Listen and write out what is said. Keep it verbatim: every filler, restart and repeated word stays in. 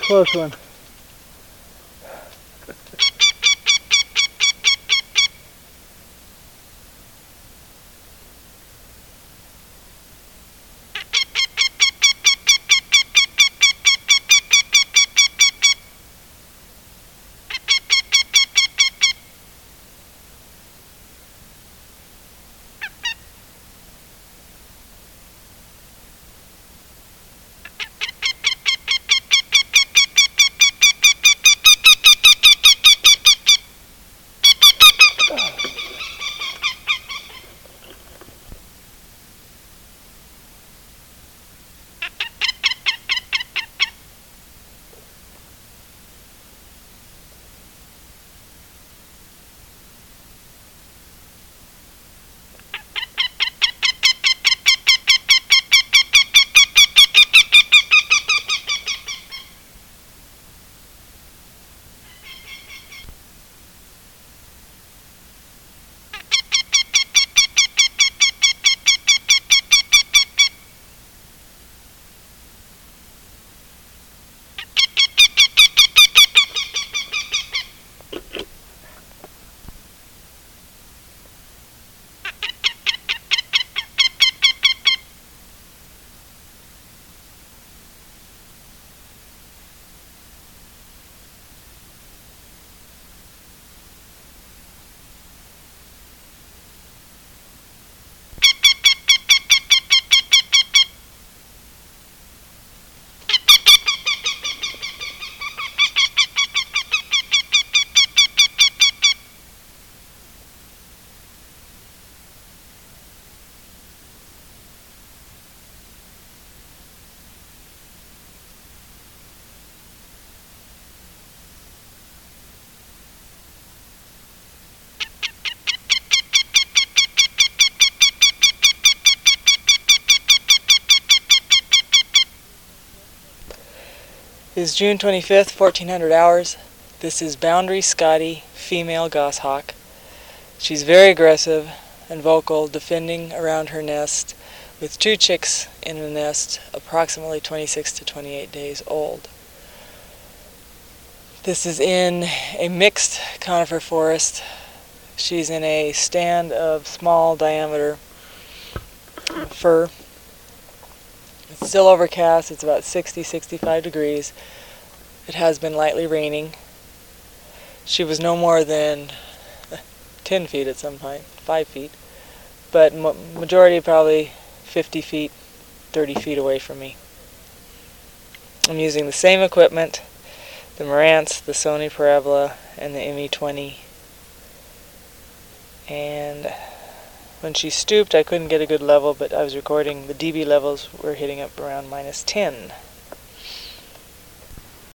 close one. It is June twenty-fifth, fourteen hundred hours. This is Boundary Scotty, female goshawk. She's very aggressive and vocal, defending around her nest with two chicks in the nest, approximately twenty-six to twenty-eight days old. This is in a mixed conifer forest. She's in a stand of small diameter fir. It's still overcast. It's about sixty, sixty-five degrees. It has been lightly raining. She was no more than ten feet at some point, five feet, but ma majority probably fifty feet, thirty feet away from me. I'm using the same equipment, the Marantz, the Sony Parabola, and the M E twenty. And when she stooped, I couldn't get a good level, but I was recording. The D B levels were hitting up around minus ten.